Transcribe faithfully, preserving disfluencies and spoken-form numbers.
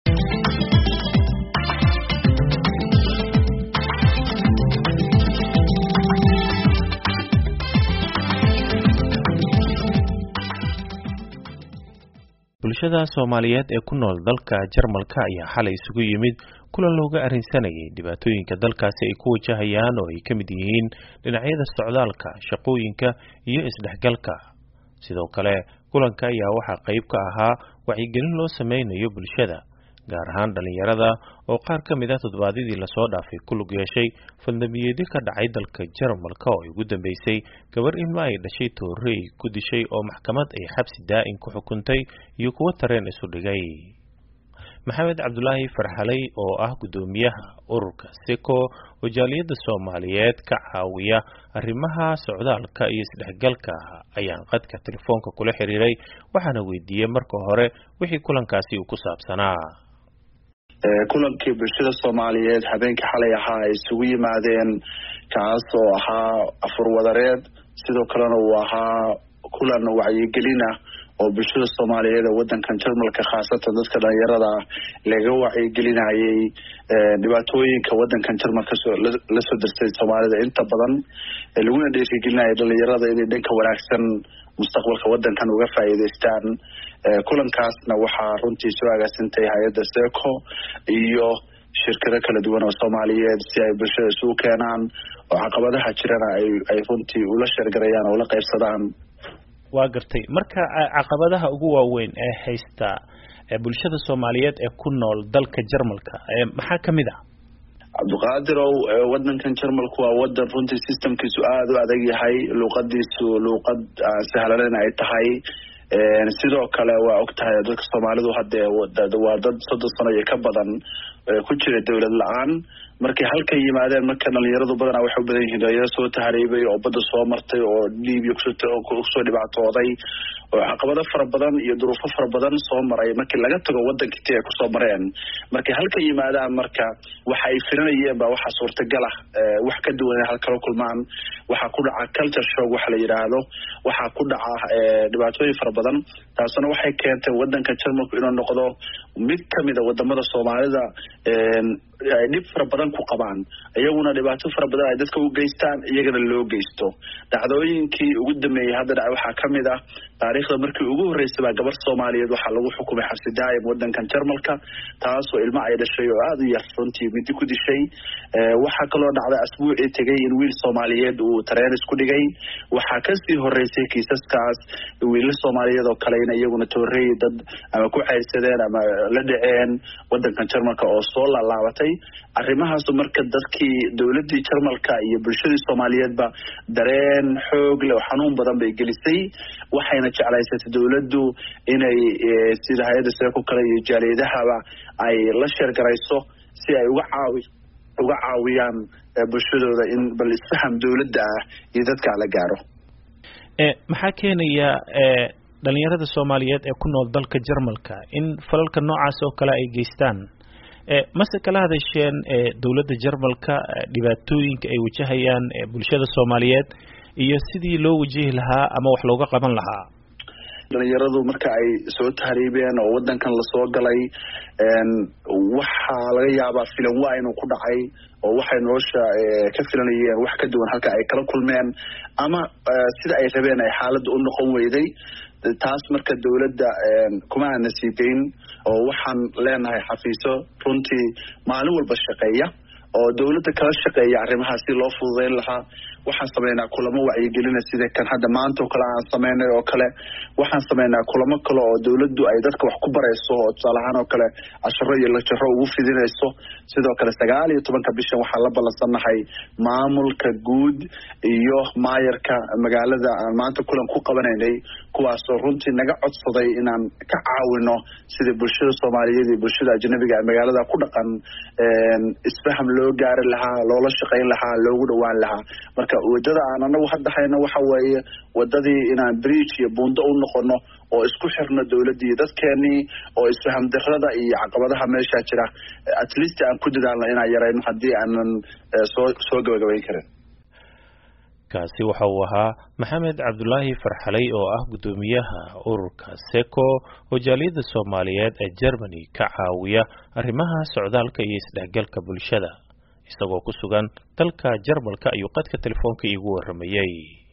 bulshada Soomaaliyeed ee ku nool dalka Jarmalka ayaa xalay isugu yimid kulan looga arrinsanayay dhibaatooyinka dalkaasi ay ku wajahayaan oo ay ka mid yihiin dhinacyada socdaalka, shaqooyinka iyo isdhexgalka. Sidoo kale kulanka ayaa waxaa qayb ka ahaa wacyigelin loo sameynayo bulshada, gaar ahaan dhalinyarada oo qaar ka mid ah toddobaadadii la soo dhaafay ku lug yeeshay faldambiyeedyo ka dhacay dalka Jarmalka oo ugu dambeysay gabar ilmo ay dhashay toorey ku dishay oo maxkamad ay xabsi daa'im ku xukuntay iyo kuwa tareen isu dhigay. Maxamed Cabdullaahi Farxalay oo ah gudoomiyaha ururka Seko oo jaaliyada Soomaaliyeed ka caawiya arrimaha socdaalka iyo isdhexgalka ayaan qadka telefoonka kula xiriiray waxaana weydiiyay marka hore wixii kulankaasi uu ku saabsanaa. kulankii bulshada Soomaaliyeed habeenkii xalay ahaa ay isugu yimaadeen kaas oo ahaa afur wadareed sidoo kalena uu ahaa kulan wacyigelin ah oo bulshada Soomaaliyeed ee wadankan Jarmalka khaasatan dadka dhalinyarada laga wacyigelinayay dhibaatooyinka wadankan Jarmalka la soo dirtay Soomaalida inta badan laguna dhiirigelinayay dhalinyarada inay dhanka wanaagsan mustaqbalka wadankan uga faa'iideystaan. kulankaasna waxaa runtii soo agaasintay hay'adda Seko iyo shirkado kala duwan oo Soomaaliyeed si ay bulshada isugu keenaan oo caqabadaha jirana ay ay runtii ula sheergarayaan oo la qaybsadaan. waa gartay marka caqabadaha ugu waaweyn ee haysta bulshada Soomaaliyeed ee ku nool dalka Jarmalka maxaa kamid ah? Abduqaadir oo wadankan Jarmalku waa wadan runtii systemkiisu aad u adag yahay, luqadiisu luqad sahlan ay tahay. sidoo kale waa ogtahay dadka Soomaalidu hadda waa dad soddon sano iyo ka badan ku jira dawlad la'aan markay halka yimaadeen marka dhalinyaradu badan waxay u badan yihiin dhalinyaro soo tahriibay oo badda soo martay oo Liibiya ku soo dhibaatooday oo caqabado fara badan iyo duruufo fara badan soo maray markii laga tago wadankii ay ku soo mareen markay halka yimaadaan marka waxa ay filanayeen ba waxa suurtagal ah wax ka duwan halka la kulmaan waxa ku dhaca culture shock waxa la yiraahdo waxa ku dhaca dhibaatooyin fara badan taasuna waxay keentay wadanka Jarmalku inuu noqdo mid kamid ah wadamada Soomaalida ay dhib fara badan ku qabaan iyaguna dhibaato fara badan ay dadka u geystaan iyagana loo geysto. dhacdooyinkii ugu dambeeyay hadda dhacay waxa kamid ah taariikhda markii ugu horeysay gabar Soomaaliyeed waxa lagu xukumay xabsi daa'im wadankan Jarmalka taas oo ilmo ay dhashay oo aad u yar runtii mid ku dishay. waxa kaloo dhacday asbuucii tagay in wiil Soomaaliyeed uu tareen isku dhigay. waxa ka sii horeysay kiisaskaas wiil Soomaaliyeed oo kale in iyaguna toorey dad ama ku ceyrsadeen ama la dhaceen wadankan Jarmalka oo soo laalaabatay. arrimahaas marka dadkii dawladda Jarmalka iyo bulshada Soomaaliyeed ba dareen xoog leh oo xanuun badan bay gelisay waxayna jeclaysatay dawladdu inay sida hay'adda Seko kale iyo jaaliyadaha ay la sheergarayso si ay uga caawi uga caawiyaan bulshadooda in bal isfaham dawladda iyo dadka la gaaro. ee maxaa keenaya ee dhalinyarada Soomaaliyeed ee ku nool dalka Jarmalka in falalka noocaas oo kale ay geystaan? ee mase kala hadasheen ee dawladda Jarmalka dhibaatooyinka ay wajahayaan ee bulshada Soomaaliyeed iyo sidii loo wajihi lahaa ama wax looga qaban lahaa? dhalinyaradu marka ay soo tahriibeen oo wadankan la soo galay een waxa laga yaabaa filan waa inuu ku dhacay oo waxay nolosha ka filanayeen wax ka duwan halka ay kala kulmeen ama sida ay rabeen ay xaaladdu u noqon weyday. taas marka dawladda kuma nasiibeyn oo waxaan leenahay xafiiso runtii maalin walba shaqeeya oo dawladda kala shaqeeya arrimaha si loo fududeyn lahaa. waxaan sameynaa kulamo wacyigelin sida kan hadda maanta oo kale aan sameynay oo kale waxaan sameynaa kulamo kale oo dawladdu ay dadka wax ku barayso oo tusaalahaan oo kale casharo iyo lecture ugu fidinayso. sidoo kale sagaal iyo tobanka bishan waxaa la ballansanahay maamulka guud iyo maayarka magaalada aan maanta kulan ku qabanaynay kuwaas oo runtii naga codsaday inaan ka caawino sida bulshada Soomaaliyeed iyo bulshada ajnabiga ee magaalada ku dhaqan isfaham loo gaari lahaa loola shaqeyn lahaa loogu dhawaan lahaa. marka wadada aan anagu hadda hayno waxa weeye wadadii inaan bridge iyo buundo u noqono oo isku xirno dawladda iyo dadkeenii oo isfaham darrada iyo caqabadaha meesha jira at least aan ku dadaalno inaan yarayno haddii aanan soo soo gabagabayn karin. kaasi waxa uu ahaa maxamed cabdulaahi farxalay oo ah gudoomiyaha ururka seko oo jaaliyadda Soomaaliyeed ee Germany ka caawiya arrimaha socdaalka iyo isdhexgalka bulshada isagoo ku sugan dalka Jarmalka ayuu qadka telefoonka iigu waramayay.